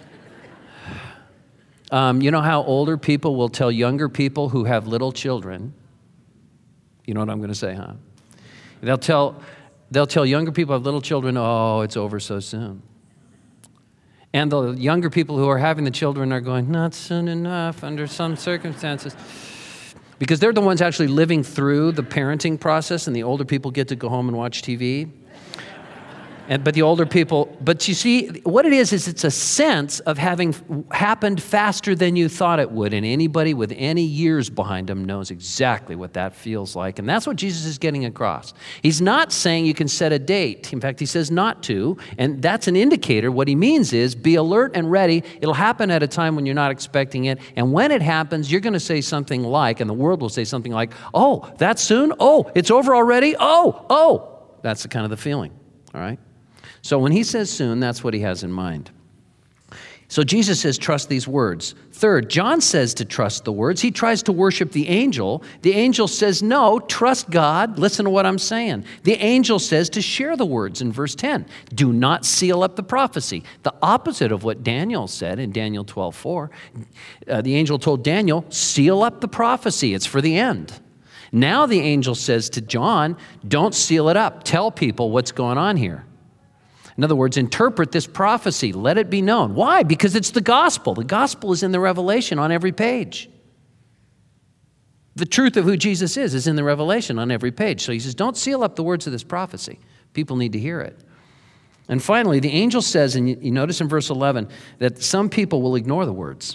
Um, you know how older people will tell younger people who have little children, you know what I'm going to say, huh? They'll tell, they'll tell younger people who have little children, oh, it's over so soon. And the younger people who are having the children are going, not soon enough under some circumstances. Because they're the ones actually living through the parenting process, and the older people get to go home and watch T V. And, but the older people, but you see, what it is, is it's a sense of having happened faster than you thought it would. And anybody with any years behind them knows exactly what that feels like. And that's what Jesus is getting across. He's not saying you can set a date. In fact, he says not to. And that's an indicator. What he means is be alert and ready. It'll happen at a time when you're not expecting it. And when it happens, you're going to say something like, and the world will say something like, oh, that's soon? Oh, it's over already? Oh, oh. That's the kind of the feeling, all right? So when he says soon, that's what he has in mind. So Jesus says, trust these words. Third, John says to trust the words. He tries to worship the angel. The angel says, no, trust God. Listen to what I'm saying. The angel says to share the words in verse ten. Do not seal up the prophecy. The opposite of what Daniel said in Daniel twelve four. Uh, the angel told Daniel, seal up the prophecy. It's for the end. Now the angel says to John, don't seal it up. Tell people what's going on here. In other words, interpret this prophecy. Let it be known. Why? Because it's the gospel. The gospel is in the Revelation on every page. The truth of who Jesus is is in the Revelation on every page. So he says, don't seal up the words of this prophecy. People need to hear it. And finally, the angel says, and you notice in verse eleven, that some people will ignore the words.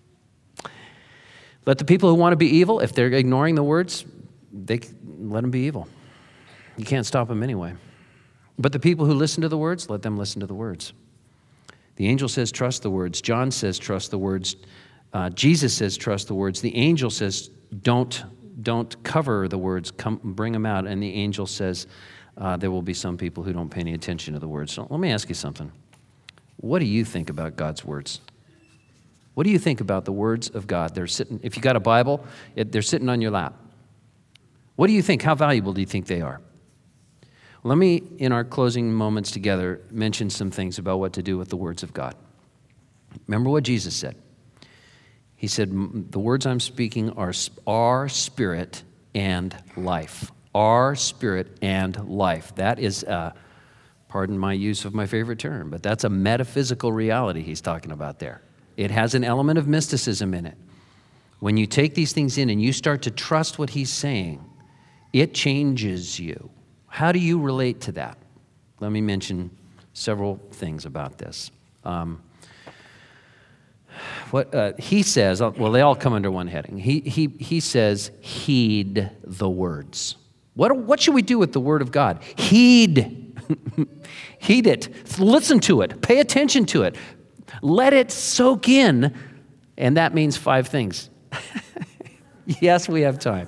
Let the people who want to be evil, if they're ignoring the words, they let them be evil. You can't stop them anyway. But the people who listen to the words, let them listen to the words. The angel says, trust the words. John says, trust the words. Uh, Jesus says, trust the words. The angel says, don't, don't cover the words, come, bring them out. And the angel says, uh, there will be some people who don't pay any attention to the words. So let me ask you something. What do you think about God's words? What do you think about the words of God? They're sitting, if you got a Bible, it, they're sitting on your lap. What do you think? How valuable do you think they are? Let me, in our closing moments together, mention some things about what to do with the words of God. Remember what Jesus said. He said, the words I'm speaking are, are spirit and life. Are spirit and life. That is, uh, pardon my use of my favorite term, but that's a metaphysical reality he's talking about there. It has an element of mysticism in it. When you take these things in and you start to trust what he's saying, it changes you. How do you relate to that? Let me mention several things about this. Um, what uh, he says, well, they all come under one heading. He, he, he says, heed the words. What, what should we do with the word of God? Heed. Heed it. Listen to it. Pay attention to it. Let it soak in, and that means five things. Yes, we have time.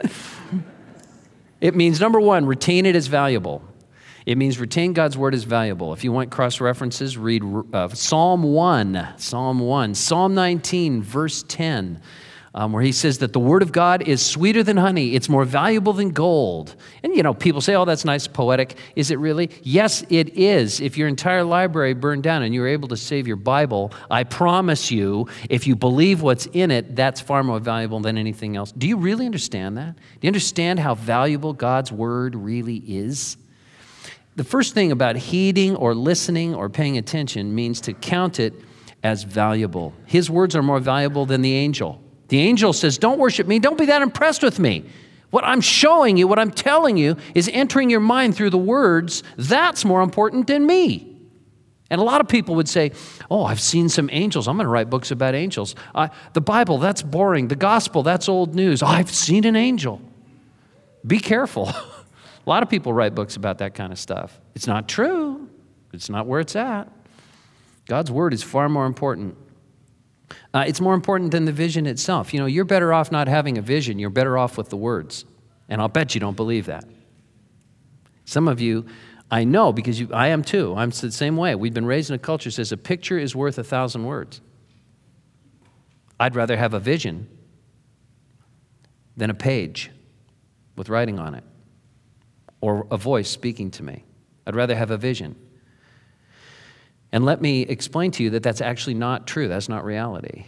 It means, number one, retain it as valuable. It means retain God's word as valuable. If you want cross-references, read uh, Psalm one, Psalm one, Psalm nineteen, verse ten, um, where he says that the word of God is sweeter than honey. It's more valuable than gold. And, you know, people say, oh, that's nice, poetic. Is it really? Yes, it is. If your entire library burned down and you were able to save your Bible, I promise you, if you believe what's in it, that's far more valuable than anything else. Do you really understand that? Do you understand how valuable God's word really is? The first thing about heeding or listening or paying attention means to count it as valuable. His words are more valuable than the angel. The angel says, don't worship me. Don't be that impressed with me. What I'm showing you, what I'm telling you is entering your mind through the words. That's more important than me. And a lot of people would say, oh, I've seen some angels. I'm going to write books about angels. Uh, the Bible, that's boring. The gospel, that's old news. Oh, I've seen an angel. Be careful. A lot of people write books about that kind of stuff. It's not true. It's not where it's at. God's word is far more important. Uh, it's more important than the vision itself. You know, you're better off not having a vision. You're better off with the words. And I'll bet you don't believe that. Some of you, I know, because you, I am too. I'm the same way. We've been raised in a culture that says a picture is worth a thousand words. I'd rather have a vision than a page with writing on it or a voice speaking to me. I'd rather have a vision. And let me explain to you that that's actually not true. That's not reality.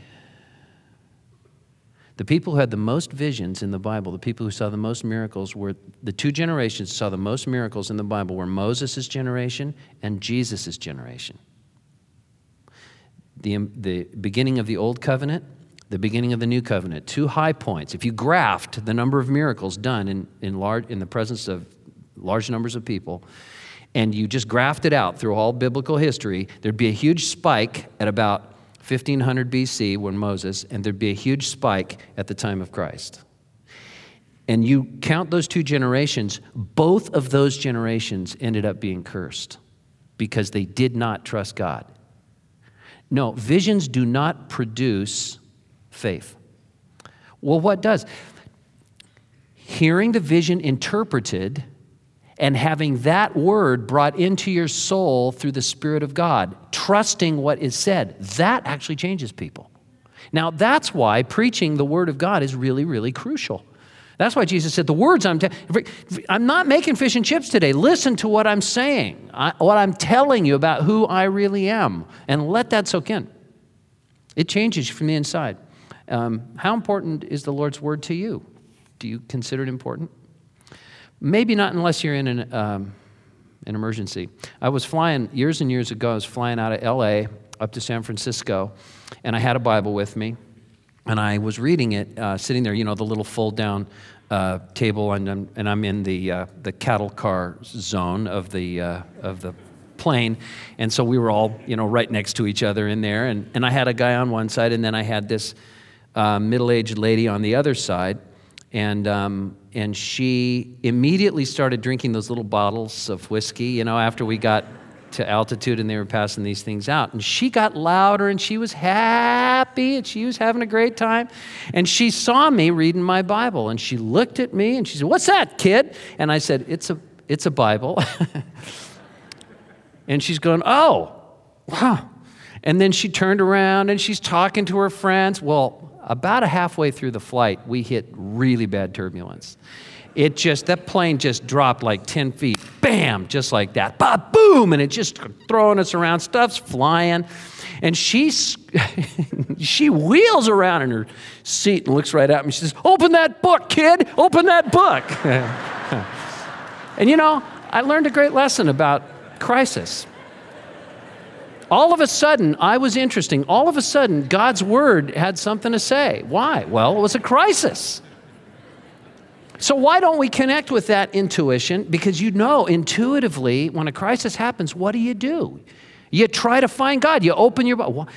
The people who had the most visions in the Bible, the people who saw the most miracles, were the two generations who saw the most miracles in the Bible were Moses' generation and Jesus' generation. The, the beginning of the Old Covenant, the beginning of the New Covenant, two high points. If you graphed the number of miracles done in, in, large, in the presence of large numbers of people, and you just graphed it out through all biblical history, there'd be a huge spike at about fifteen hundred B C when Moses, and there'd be a huge spike at the time of Christ. And you count those two generations, both of those generations ended up being cursed because they did not trust God. No, visions do not produce faith. Well, what does? Hearing the vision interpreted and having that word brought into your soul through the Spirit of God, trusting what is said, that actually changes people. Now, that's why preaching the Word of God is really, really crucial. That's why Jesus said, the words I'm telling, I'm not making fish and chips today. Listen to what I'm saying, I, what I'm telling you about who I really am, and let that soak in. It changes you from the inside. Um, how important is the Lord's Word to you? Do you consider it important? Maybe not unless you're in an, um, an emergency. I was flying, years and years ago, I was flying out of L A up to San Francisco, and I had a Bible with me, and I was reading it, uh, sitting there, you know, the little fold-down uh, table, and I'm, and I'm in the uh, the cattle car zone of the uh, of the plane, and so we were all, you know, right next to each other in there, and, and I had a guy on one side, and then I had this uh, middle-aged lady on the other side, and um, and she immediately started drinking those little bottles of whiskey, you know, after we got to altitude and they were passing these things out. And she got louder and she was happy and she was having a great time. And she saw me reading my Bible and she looked at me and she said, "What's that, kid?" And I said, it's a, it's a Bible. And she's going, "Oh, wow." And then she turned around and she's talking to her friends. Well, about a halfway through the flight, we hit really bad turbulence. It just, that plane just dropped like ten feet, bam, just like that, ba boom, and it just throwing us around, stuff's flying. And she's, she wheels around in her seat and looks right at me. She says, "Open that book, kid, open that book." And you know, I learned a great lesson about crisis. All of a sudden, I was interesting. All of a sudden, God's word had something to say. Why? Well, it was a crisis. So why don't we connect with that intuition? Because you know intuitively, when a crisis happens, what do you do? You try to find God. You open your Bible.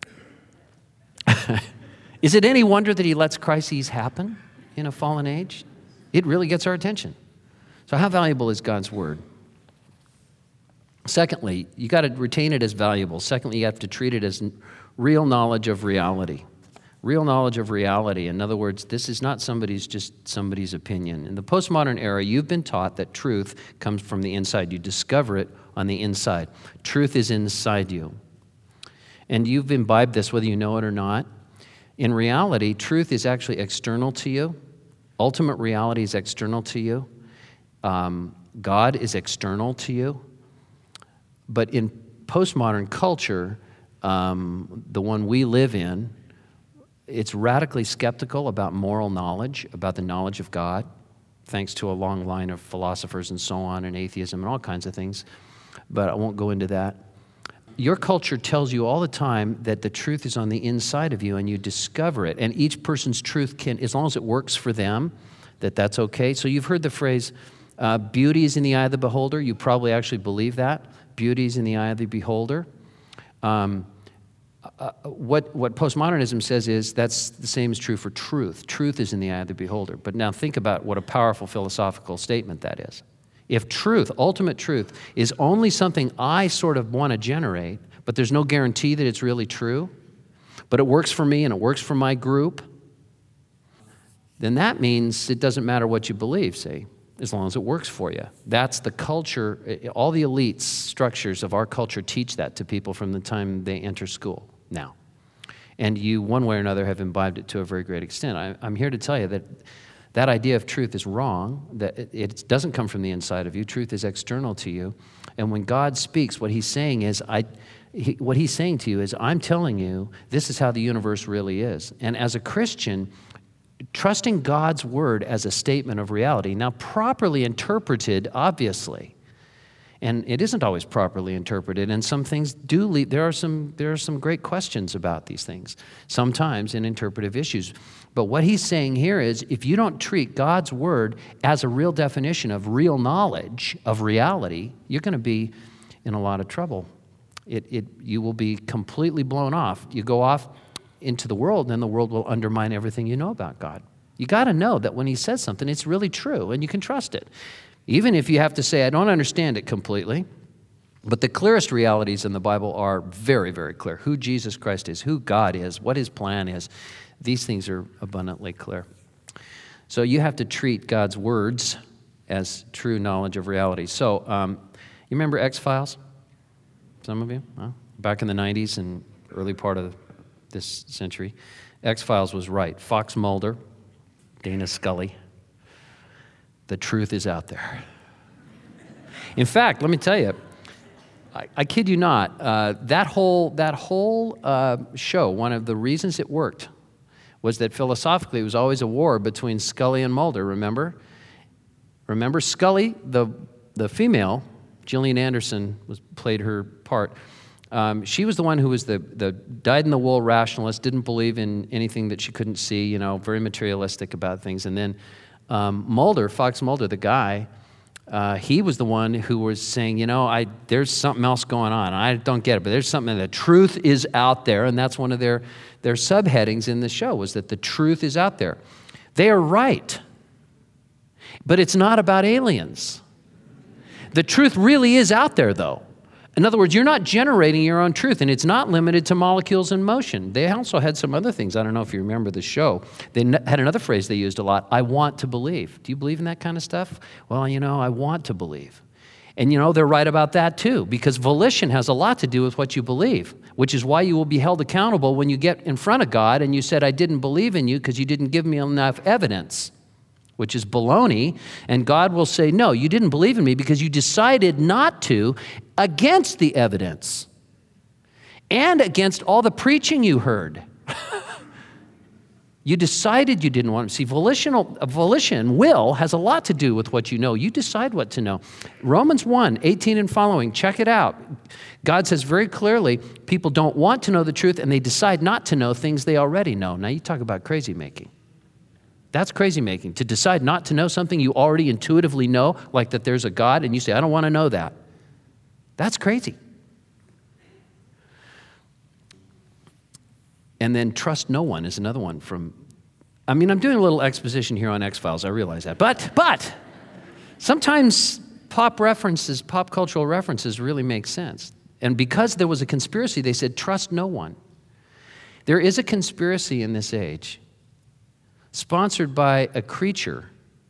Is it any wonder that he lets crises happen in a fallen age? It really gets our attention. So how valuable is God's word? Secondly, you got to retain it as valuable. Secondly, you have to treat it as real knowledge of reality. Real knowledge of reality. In other words, this is not somebody's just somebody's opinion. In the postmodern era, you've been taught that truth comes from the inside. You discover it on the inside. Truth is inside you. And you've imbibed this whether you know it or not. In reality, truth is actually external to you. Ultimate reality is external to you. Um, God is external to you. But in postmodern culture, um, the one we live in, it's radically skeptical about moral knowledge, about the knowledge of God, thanks to a long line of philosophers and so on, and atheism and all kinds of things. But I won't go into that. Your culture tells you all the time that the truth is on the inside of you and you discover it. And each person's truth can, as long as it works for them, that that's okay. So you've heard the phrase, uh, beauty is in the eye of the beholder. You probably actually believe that. Beauty is in the eye of the beholder. Um, uh, what, what postmodernism says is that's the same is true for truth. Truth is in the eye of the beholder. But now think about what a powerful philosophical statement that is. If truth, ultimate truth, is only something I sort of want to generate, but there's no guarantee that it's really true, but it works for me and it works for my group, then that means it doesn't matter what you believe, see, as long as it works for you. That's the culture. All the elite structures of our culture teach that to people from the time they enter school now. And you, one way or another, have imbibed it to a very great extent. I, I'm here to tell you that that idea of truth is wrong, that it, it doesn't come from the inside of you. Truth is external to you. And when God speaks, what he's saying is, I, he, what he's saying to you is, I'm telling you, this is how the universe really is. And as a Christian, trusting God's word as a statement of reality, now properly interpreted, obviously, and it isn't always properly interpreted, and some things do lead, there are some, there are some great questions about these things, sometimes in interpretive issues. But what he's saying here is, if you don't treat God's word as a real definition of real knowledge of reality, you're going to be in a lot of trouble. It, it, you will be completely blown off. You go off into the world, and then the world will undermine everything you know about God. You got to know that when he says something, it's really true, and you can trust it. Even if you have to say, I don't understand it completely, but the clearest realities in the Bible are very, very clear. Who Jesus Christ is, who God is, what his plan is. These things are abundantly clear. So you have to treat God's words as true knowledge of reality. So um, you remember X-Files? Some of you? Huh? Back in the nineties and early part of this century, X-Files was right. Fox Mulder, Dana Scully. The truth is out there. In fact, let me tell you, I, I kid you not, uh, that whole, that whole uh, show, one of the reasons it worked was that philosophically it was always a war between Scully and Mulder, remember? Remember Scully, the, the female, Gillian Anderson was, played her part. Um, she was the one who was the, the dyed-in-the-wool rationalist, didn't believe in anything that she couldn't see, you know, very materialistic about things. And then um, Mulder, Fox Mulder, the guy, uh, he was the one who was saying, you know, I there's something else going on. I don't get it, but there's something, the truth is out there, and that's one of their, their subheadings in the show, was that the truth is out there. They are right, but it's not about aliens. The truth really is out there, though. In other words, you're not generating your own truth, and it's not limited to molecules in motion. They also had some other things. I don't know if you remember the show. They had another phrase they used a lot, I want to believe. Do you believe in that kind of stuff? Well, you know, I want to believe. And, you know, they're right about that, too, because volition has a lot to do with what you believe, which is why you will be held accountable when you get in front of God and you said, I didn't believe in you because you didn't give me enough evidence, which is baloney, and God will say, no, you didn't believe in me because you decided not to against the evidence and against all the preaching you heard. You decided you didn't want to. See, volitional, volition, will, has a lot to do with what you know. You decide what to know. Romans one, eighteen and following, check it out. God says very clearly, people don't want to know the truth, and they decide not to know things they already know. Now, you talk about crazy making. That's crazy making, to decide not to know something you already intuitively know, like that there's a God, and you say, I don't want to know that. That's crazy. And then trust no one is another one from, I mean, I'm doing a little exposition here on X-Files, I realize that. But, but, sometimes pop references, pop cultural references really make sense. And because there was a conspiracy, they said, trust no one. There is a conspiracy in this age sponsored by a creature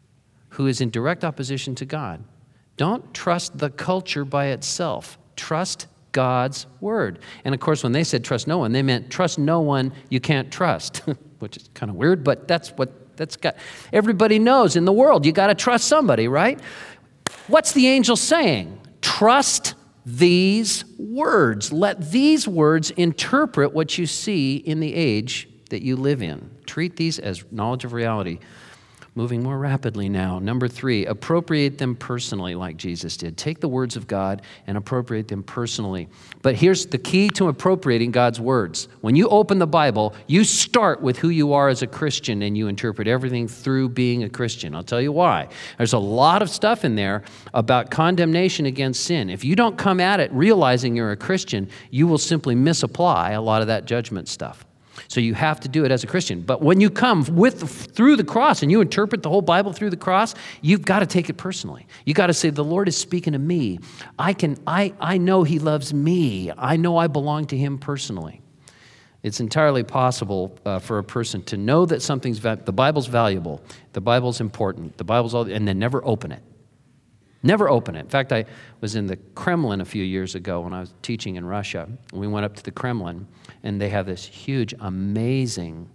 who is in direct opposition to God. Don't trust the culture by itself. Trust God's word. And of course, when they said trust no one, they meant trust no one you can't trust, which is kind of weird, but that's what that's got. Everybody knows in the world you got to trust somebody, right? What's the angel saying? Trust these words. Let these words interpret what you see in the age that you live in. Treat these as knowledge of reality. Moving more rapidly now. Number three, appropriate them personally like Jesus did. Take the words of God and appropriate them personally. But here's the key to appropriating God's words. When you open the Bible, you start with who you are as a Christian and you interpret everything through being a Christian. I'll tell you why. There's a lot of stuff in there about condemnation against sin. If you don't come at it realizing you're a Christian, you will simply misapply a lot of that judgment stuff. So you have to do it as a Christian. But when you come with through the cross and you interpret the whole Bible through the cross, you've got to take it personally. You got to say, the Lord is speaking to me. I can, I, I know He loves me. I know I belong to Him personally. It's entirely possible uh, for a person to know that something's, va- the Bible's valuable, the Bible's important, the Bible's all, and then never open it. Never open it. In fact, I was in the Kremlin a few years ago when I was teaching in Russia. We went up to the Kremlin, and they have this huge, amazing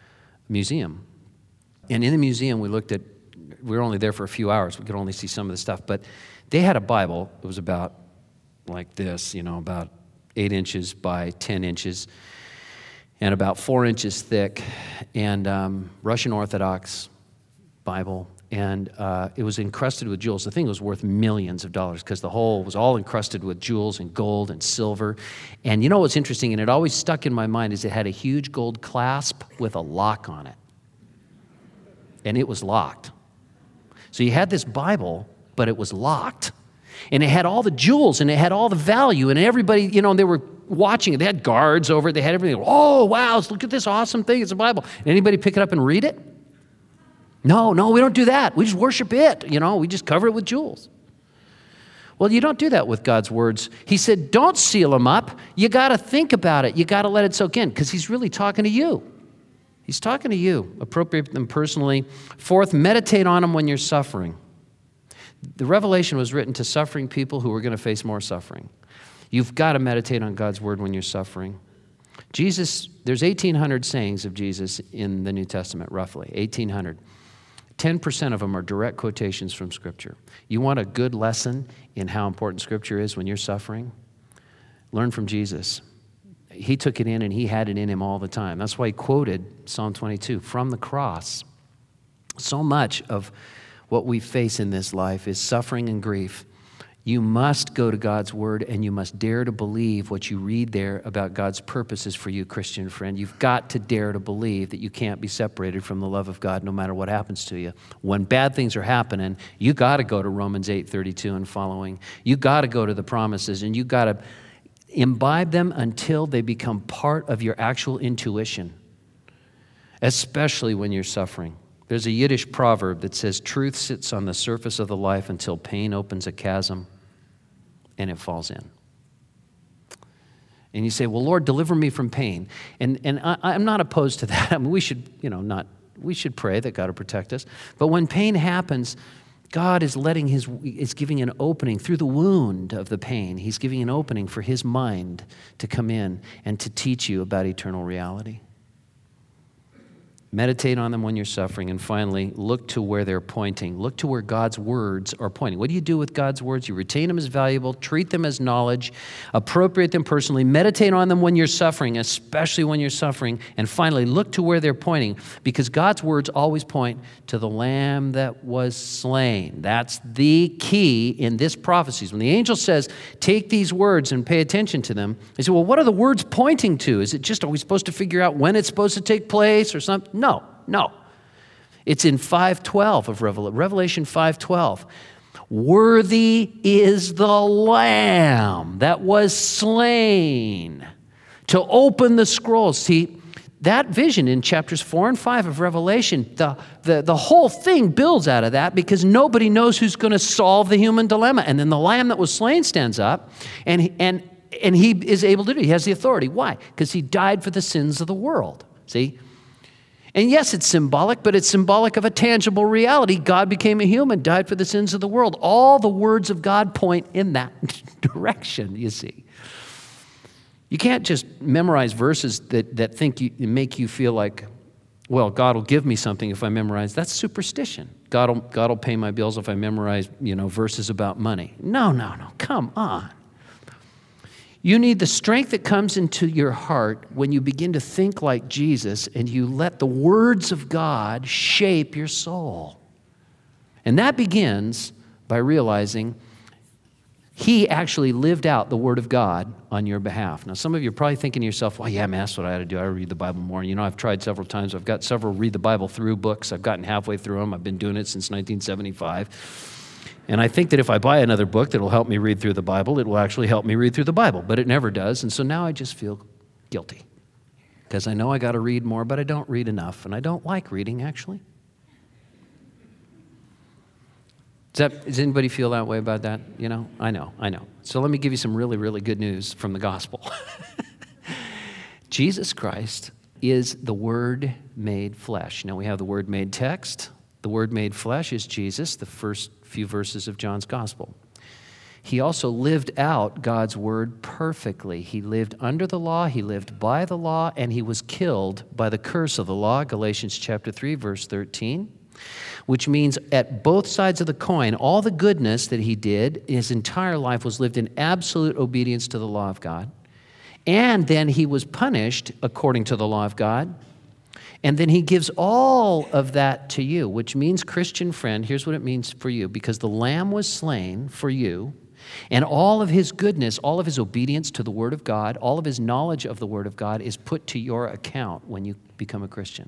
museum. And in the museum, we looked at, we were only there for a few hours. We could only see some of the stuff. But they had a Bible. It was about like this, you know, about eight inches by ten inches and about four inches thick, and um, Russian Orthodox Bible. And uh, it was encrusted with jewels. The thing was worth millions of dollars because the whole was all encrusted with jewels and gold and silver. And you know what's interesting, and it always stuck in my mind, is it had a huge gold clasp with a lock on it. And it was locked. So you had this Bible, but it was locked. And it had all the jewels, and it had all the value, and everybody, you know, they were watching it. They had guards over it. They had everything. Oh, wow, look at this awesome thing. It's a Bible. Anybody pick it up and read it? No, no, we don't do that. We just worship it, you know. We just cover it with jewels. Well, you don't do that with God's words. He said, don't seal them up. You got to think about it. You got to let it soak in because He's really talking to you. He's talking to you. Appropriate them personally. Fourth, meditate on them when you're suffering. The Revelation was written to suffering people who were going to face more suffering. You've got to meditate on God's word when you're suffering. Jesus, there's eighteen hundred sayings of Jesus in the New Testament, roughly, eighteen hundred. ten percent of them are direct quotations from Scripture. You want a good lesson in how important Scripture is when you're suffering? Learn from Jesus. He took it in and He had it in Him all the time. That's why He quoted Psalm twenty-two, from the cross. So much of what we face in this life is suffering and grief. You must go to God's word and you must dare to believe what you read there about God's purposes for you, Christian friend. You've got to dare to believe that you can't be separated from the love of God no matter what happens to you. When bad things are happening, you got to go to Romans eight thirty-two and following. You got to go to the promises and you got to imbibe them until they become part of your actual intuition, especially when you're suffering. There's a Yiddish proverb that says, truth sits on the surface of the life until pain opens a chasm and it falls in. And you say, well, Lord, deliver me from pain. And and I, I'm not opposed to that. I mean, we should, you know, not, we should pray that God will protect us. But when pain happens, God is letting his, is giving an opening through the wound of the pain. He's giving an opening for His mind to come in and to teach you about eternal reality. Meditate on them when you're suffering. And finally, look to where they're pointing. Look to where God's words are pointing. What do you do with God's words? You retain them as valuable, treat them as knowledge, appropriate them personally, meditate on them when you're suffering, especially when you're suffering. And finally, look to where they're pointing, because God's words always point to the Lamb that was slain. That's the key in this prophecies. When the angel says, take these words and pay attention to them, they say, well, what are the words pointing to? Is it just, are we supposed to figure out when it's supposed to take place or something? No, no. It's in five twelve of Revelation, Revelation five twelve. Worthy is the Lamb that was slain to open the scrolls. See, that vision in chapters four and five of Revelation, the, the, the whole thing builds out of that because nobody knows who's going to solve the human dilemma. And then the Lamb that was slain stands up, and he, and, and he is able to do it. He has the authority. Why? Because he died for the sins of the world. See? And yes, it's symbolic, but it's symbolic of a tangible reality. God became a human, died for the sins of the world. All the words of God point in that direction, you see. You can't just memorize verses that, that think you, make you feel like, well, God will give me something if I memorize. That's superstition. God will, God will pay my bills if I memorize, you know, verses about money. No, no, no, come on. You need the strength that comes into your heart when you begin to think like Jesus and you let the words of God shape your soul. And that begins by realizing He actually lived out the Word of God on your behalf. Now, some of you are probably thinking to yourself, well, yeah, man, that's what I ought to do. I read the Bible more. And you know, I've tried several times. I've got several read the Bible through books. I've gotten halfway through them. I've been doing it since nineteen seventy-five. And I think that if I buy another book that will help me read through the Bible, it will actually help me read through the Bible. But it never does. And so now I just feel guilty because I know I got to read more, but I don't read enough. And I don't like reading, actually. Does, that, does anybody feel that way about that? You know, I know, I know. So let me give you some really, really good news from the gospel. Jesus Christ is the Word made flesh. Now we have the Word made text. The Word made flesh is Jesus, the first few verses of John's gospel. He also lived out God's word perfectly. He lived under the law, he lived by the law, and he was killed by the curse of the law, Galatians chapter three, verse thirteen. Which means at both sides of the coin, all the goodness that he did, his entire life was lived in absolute obedience to the law of God. And then he was punished according to the law of God. And then he gives all of that to you, which means, Christian friend, here's what it means for you. Because the Lamb was slain for you, and all of his goodness, all of his obedience to the Word of God, all of his knowledge of the Word of God is put to your account when you become a Christian.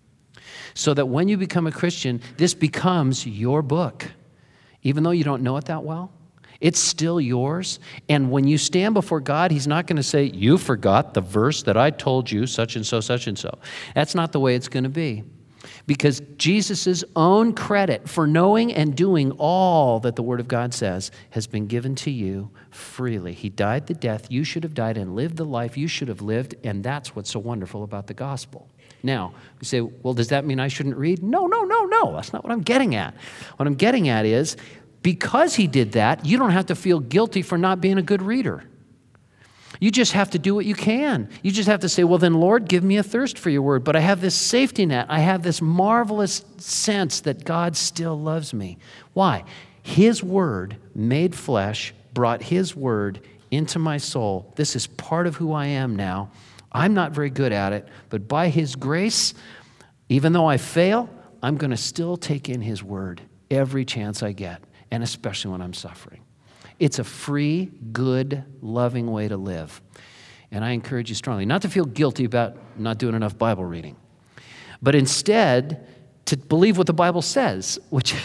So that when you become a Christian, this becomes your book. Even though you don't know it that well, it's still yours. And when you stand before God, he's not going to say, you forgot the verse that I told you, such and so, such and so. That's not the way it's going to be. Because Jesus' own credit for knowing and doing all that the Word of God says has been given to you freely. He died the death you should have died and lived the life you should have lived, and that's what's so wonderful about the gospel. Now, you say, well, does that mean I shouldn't read? No, no, no, no. That's not what I'm getting at. What I'm getting at is, because he did that, you don't have to feel guilty for not being a good reader. You just have to do what you can. You just have to say, well, then, Lord, give me a thirst for your word. But I have this safety net. I have this marvelous sense that God still loves me. Why? His word made flesh brought his word into my soul. This is part of who I am now. I'm not very good at it, but by his grace, even though I fail, I'm going to still take in his word every chance I get, and especially when I'm suffering. It's a free, good, loving way to live. And I encourage you strongly not to feel guilty about not doing enough Bible reading, but instead to believe what the Bible says, which,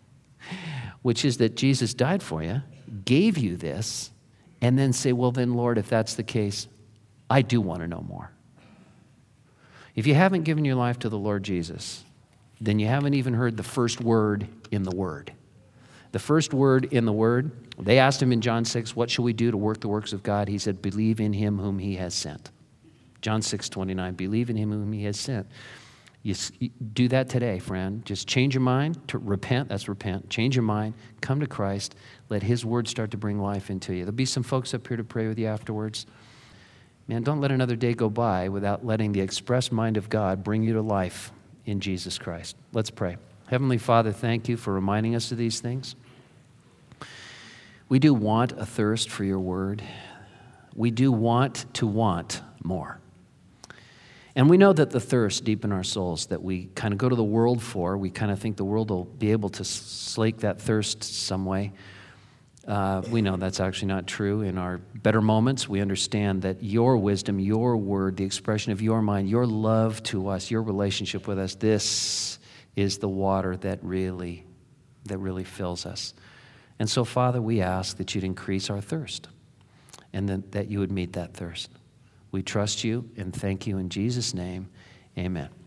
which is that Jesus died for you, gave you this, and then say, well, then, Lord, if that's the case, I do want to know more. If you haven't given your life to the Lord Jesus, then you haven't even heard the first word in the Word. The first word in the Word, they asked him in John six, what shall we do to work the works of God? He said, believe in him whom he has sent. John six twenty-nine, believe in him whom he has sent. You do that today, friend. Just change your mind to repent. That's repent. Change your mind. Come to Christ. Let his word start to bring life into you. There'll be some folks up here to pray with you afterwards. Man, don't let another day go by without letting the express mind of God bring you to life in Jesus Christ. Let's pray. Heavenly Father, thank you for reminding us of these things. We do want a thirst for your word. We do want to want more. And we know that the thirst deep in our souls that we kind of go to the world for, we kind of think the world will be able to slake that thirst some way. Uh, we know that's actually not true. In our better moments, we understand that your wisdom, your word, the expression of your mind, your love to us, your relationship with us, this is the water that really, that really fills us. And so, Father, we ask that you'd increase our thirst and that, that you would meet that thirst. We trust you and thank you in Jesus' name. Amen.